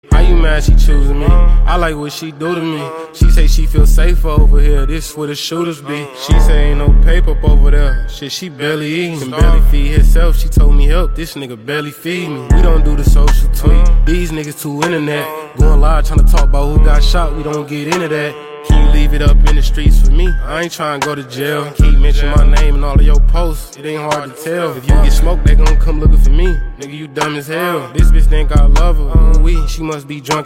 How you mad she choosing me? I like what she do to me. She say she feel safer over here, this where the shooters be. She say ain't no paper up over there, shit she barely eating. Can barely feed herself, she told me help, this nigga barely feed me. We don't do the social tweet, these niggas too internet. Going live tryna talk about who got shot, we don't get into that. Can you leave it up in the streets for me? I ain't tryna go to jail. Keep mentioning my name in all of your posts, it ain't hard to tell. If you get smoked, they gon' come looking for me. Nigga, you dumb as hell. This bitch think I love her, ooh wee, she must be drunk.